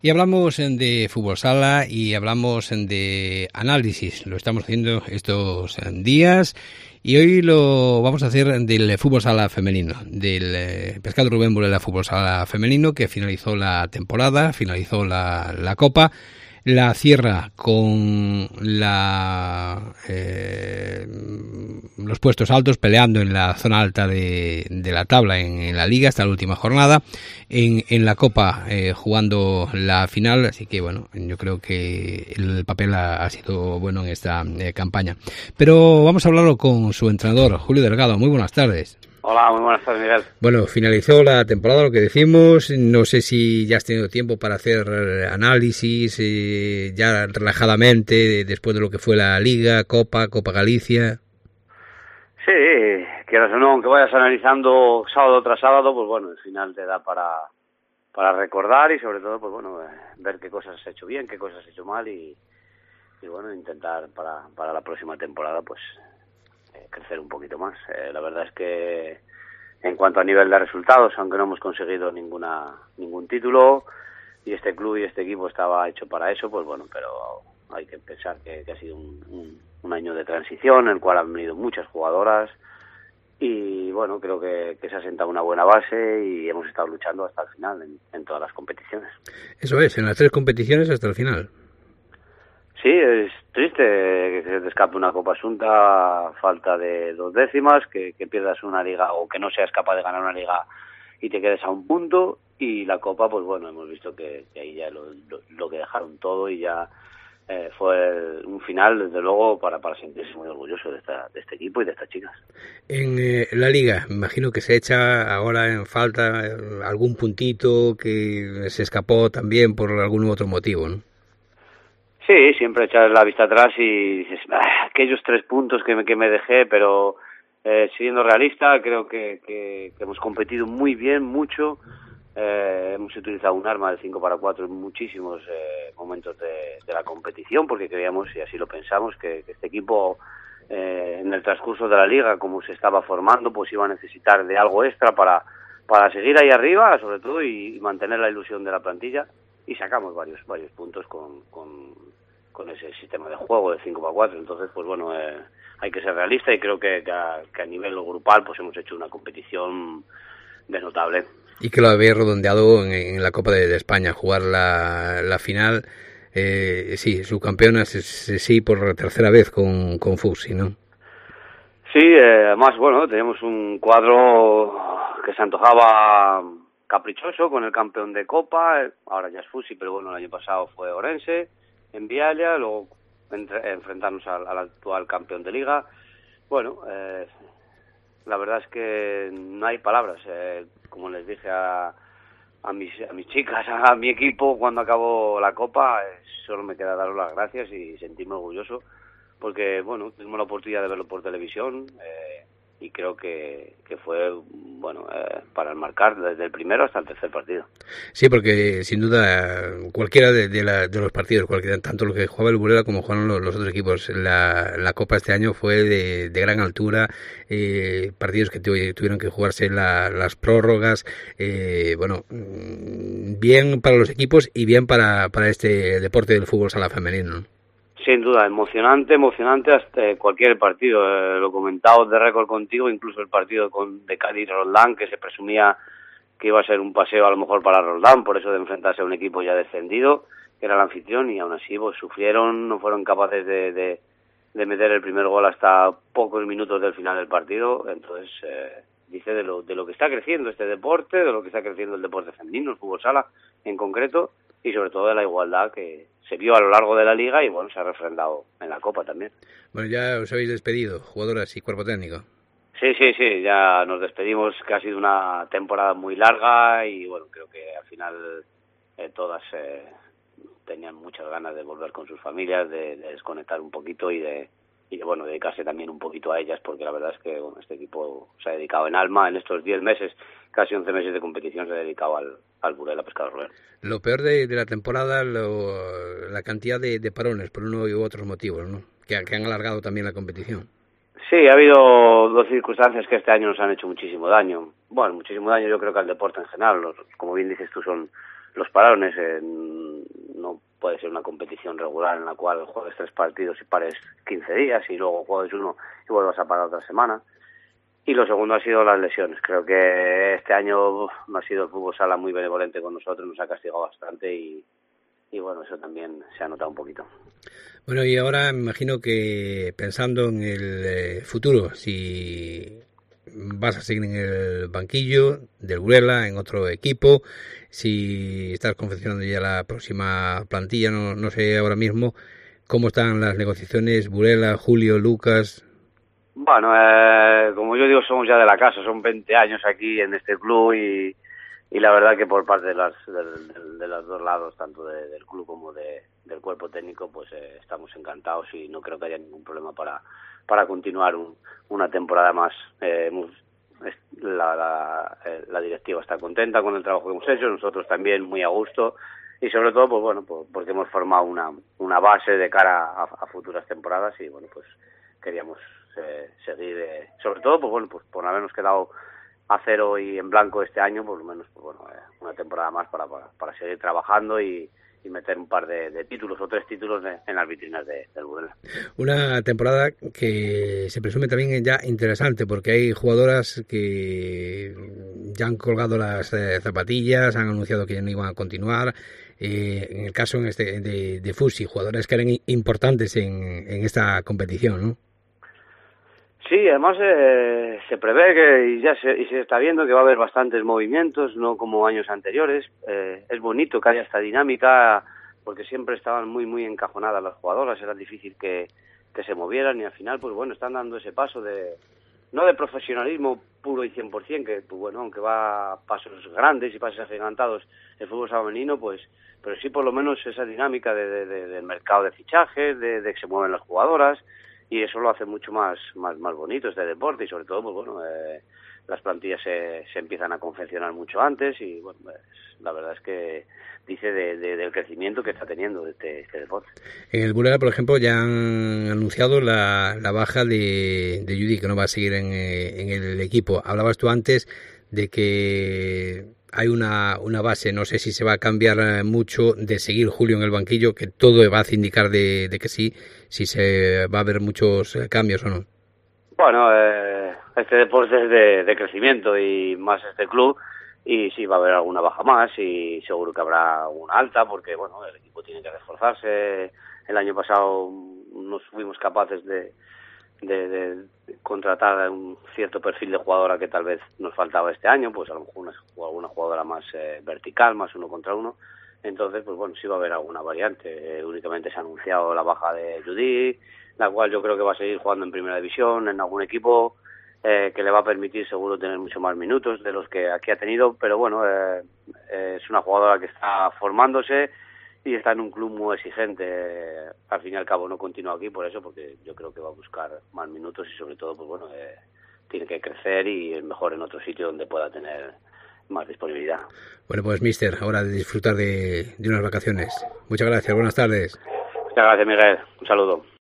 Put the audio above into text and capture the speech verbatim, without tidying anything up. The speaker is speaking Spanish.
Y hablamos de fútbol sala y hablamos de análisis. Lo estamos haciendo estos días y hoy lo vamos a hacer del fútbol sala femenino, del Pescado Rubén Burela Fútbol Sala Femenino, que finalizó la temporada, finalizó la, la Copa. La cierra con la eh, los puestos altos, peleando en la zona alta de, de la tabla en, en la Liga hasta la última jornada, en, en la Copa eh, jugando la final, así que bueno, yo creo que el papel ha, ha sido bueno en esta eh, campaña. Pero vamos a hablarlo con su entrenador, Julio Delgado. Muy buenas tardes. Hola, muy buenas tardes, Miguel. Bueno, finalizó la temporada, lo que decimos. No sé si ya has tenido tiempo para hacer análisis eh, ya relajadamente después de lo que fue la Liga, Copa, Copa Galicia. Sí, quieras o no, aunque vayas analizando sábado tras sábado, pues bueno, al final te da para para recordar y sobre todo, pues bueno, ver qué cosas has hecho bien, qué cosas has hecho mal y, y bueno, intentar para, para la próxima temporada, pues crecer un poquito más. Eh, la verdad es que en cuanto a nivel de resultados, aunque no hemos conseguido ninguna ningún título y este club y este equipo estaba hecho para eso, pues bueno, pero hay que pensar que, que ha sido un, un, un año de transición en el cual han venido muchas jugadoras y bueno, creo que, que se ha sentado una buena base y hemos estado luchando hasta el final en, en todas las competiciones. Eso es, en las tres competiciones hasta el final. Sí, es triste que se te escape una Copa Asunta a falta de dos décimas, que, que pierdas una liga o que no seas capaz de ganar una liga y te quedes a un punto, y la Copa, pues bueno, hemos visto que, que ahí ya lo, lo, lo que dejaron todo y ya eh, fue un final, desde luego, para, para sentirse muy orgulloso de, esta, de este equipo y de estas chicas. En eh, la Liga, me imagino que se echa ahora en falta algún puntito que se escapó también por algún otro motivo, ¿no? Sí, siempre echar la vista atrás y dices, ah, aquellos tres puntos que me, que me dejé, pero eh, siendo realista, creo que, que, que hemos competido muy bien, mucho. Eh, hemos utilizado un arma de cinco para cuatro en muchísimos eh, momentos de, de la competición, porque creíamos, y así lo pensamos, que, que este equipo eh, en el transcurso de la liga, como se estaba formando, pues iba a necesitar de algo extra para, para seguir ahí arriba, sobre todo, y, y mantener la ilusión de la plantilla. Y sacamos varios varios puntos con, con, con ese sistema de juego de cinco para cuatro. Entonces, pues bueno, eh, hay que ser realista y creo que, que, a, que a nivel grupal pues hemos hecho una competición de notable. Y que lo habéis redondeado en, en la Copa de, de España, jugar la, la final, eh, sí, subcampeonas, sí, por tercera vez con, con Fusi, ¿no? Sí, eh, además, bueno, teníamos un cuadro que se antojaba caprichoso con el campeón de Copa, ahora ya es Fusi, pero bueno, el año pasado fue Orense, en Vialia, luego entre, enfrentarnos al, al actual campeón de Liga. Bueno, eh, la verdad es que no hay palabras, eh, como les dije a, a, mis, a mis chicas, a mi equipo cuando acabó la Copa, eh, solo me queda daros las gracias y sentirme orgulloso, porque bueno, tuvimos la oportunidad de verlo por televisión, eh, y creo que, que fue bueno eh, para enmarcar desde el primero hasta el tercer partido. Sí, porque sin duda cualquiera de, de, la, de los partidos, cualquiera, tanto lo que jugaba el Burela como jugaron los, los otros equipos, la, la Copa este año fue de, de gran altura, eh, partidos que tu, tuvieron que jugarse la, las prórrogas, eh, bueno, bien para los equipos y bien para, para este deporte del fútbol sala femenino, ¿no? Sin duda, emocionante, emocionante hasta cualquier partido. Eh, lo comentado de récord contigo, incluso el partido con de Cádiz Roldán, que se presumía que iba a ser un paseo a lo mejor para Roldán, por eso de enfrentarse a un equipo ya descendido, que era el anfitrión, y aún así pues, sufrieron, no fueron capaces de, de, de meter el primer gol hasta pocos minutos del final del partido. Entonces, eh, dice de lo, de lo que está creciendo este deporte, de lo que está creciendo el deporte femenino, el fútbol sala en concreto, y sobre todo de la igualdad que se vio a lo largo de la liga y bueno, se ha refrendado en la Copa también. Bueno, ya os habéis despedido, jugadoras y cuerpo técnico. Sí, sí, sí, ya nos despedimos, que ha sido una temporada muy larga y bueno, creo que al final eh, todas eh, tenían muchas ganas de volver con sus familias, de, de desconectar un poquito y de, y de bueno, dedicarse también un poquito a ellas, porque la verdad es que bueno, este equipo se ha dedicado en alma en estos diez meses, casi once meses de competición, se ha dedicado al, al Burela Pescado Rubén. Lo peor de, de la temporada, lo, la cantidad de, de parones por uno u otros motivos, ¿no? Que, que han alargado también la competición. Sí, ha habido dos circunstancias que este año nos han hecho muchísimo daño. Bueno, muchísimo daño yo creo que al deporte en general. Los, como bien dices tú, son los parones. Eh, no puede ser una competición regular en la cual juegues tres partidos y pares quince días y luego juegues uno y vuelvas a parar otra semana. Y lo segundo ha sido las lesiones. Creo que este año no ha sido el fútbol sala muy benevolente con nosotros, nos ha castigado bastante y, y bueno, eso también se ha notado un poquito. Bueno, y ahora me imagino que pensando en el eh, futuro, si vas a seguir en el banquillo del Burela, en otro equipo, si estás confeccionando ya la próxima plantilla, no, no sé ahora mismo cómo están las negociaciones, Burela, Julio, Lucas. Bueno, eh, como yo digo, somos ya de la casa, son veinte años aquí en este club y, y la verdad que por parte de, las, de, de, de los dos lados, tanto de, del club como de, del cuerpo técnico, pues eh, estamos encantados y no creo que haya ningún problema para, para continuar un, una temporada más. Eh, hemos, la, la, la directiva está contenta con el trabajo que hemos hecho, nosotros también muy a gusto y sobre todo, pues bueno, pues porque hemos formado una, una base de cara a, a futuras temporadas y bueno, pues queríamos eh, seguir, eh, sobre todo, pues bueno, pues por habernos quedado a cero y en blanco este año, por lo menos, pues bueno, eh, una temporada más para, para, para seguir trabajando y, y meter un par de, de títulos o tres títulos de, en las vitrinas de, del Burela. Una temporada que se presume también ya interesante porque hay jugadoras que ya han colgado las eh, zapatillas, han anunciado que ya no iban a continuar. Eh, en el caso en este de, de Fusi, jugadores que eran importantes en, en esta competición, ¿no? Sí, además eh, se prevé que y ya se, y se está viendo que va a haber bastantes movimientos, no como años anteriores. Eh, es bonito que haya esta dinámica porque siempre estaban muy muy encajonadas las jugadoras, era difícil que, que se movieran y al final pues bueno, están dando ese paso de no de profesionalismo puro y cien por ciento, que pues bueno, aunque va a pasos grandes y pasos agigantados el fútbol femenino, pues pero sí por lo menos esa dinámica de, de, de, del mercado de fichajes, de, de que se mueven las jugadoras. Y eso lo hace mucho más más más bonito este deporte y sobre todo pues bueno eh, las plantillas se, se empiezan a confeccionar mucho antes y bueno pues, la verdad es que dice de, de, del crecimiento que está teniendo este, este deporte. En el Burela, por ejemplo, ya han anunciado la, la baja de, de Judy, que no va a seguir en, en el equipo. Hablabas tú antes de que hay una, una base, no sé si se va a cambiar mucho de seguir Julio en el banquillo, que todo va a indicar de, de que sí, si se va a haber muchos cambios o no. Bueno, eh, este deporte es de, de crecimiento y más este club, y sí va a haber alguna baja más y seguro que habrá una alta porque bueno, el equipo tiene que reforzarse. El año pasado no fuimos capaces de De, de contratar un cierto perfil de jugadora que tal vez nos faltaba este año, pues a lo mejor una, alguna jugadora más eh, vertical, más uno contra uno. Entonces, pues bueno, sí va a haber alguna variante. Eh, únicamente se ha anunciado la baja de Judy, la cual yo creo que va a seguir jugando en primera división, en algún equipo eh, que le va a permitir seguro tener mucho más minutos de los que aquí ha tenido, pero bueno, eh, eh, es una jugadora que está formándose y está en un club muy exigente. Al fin y al cabo no continúa aquí por eso, porque yo creo que va a buscar más minutos y sobre todo pues bueno eh, tiene que crecer y es mejor en otro sitio donde pueda tener más disponibilidad. Bueno, pues mister, ahora de disfrutar de, de unas vacaciones. Muchas gracias, buenas tardes. Muchas gracias, Miguel, un saludo.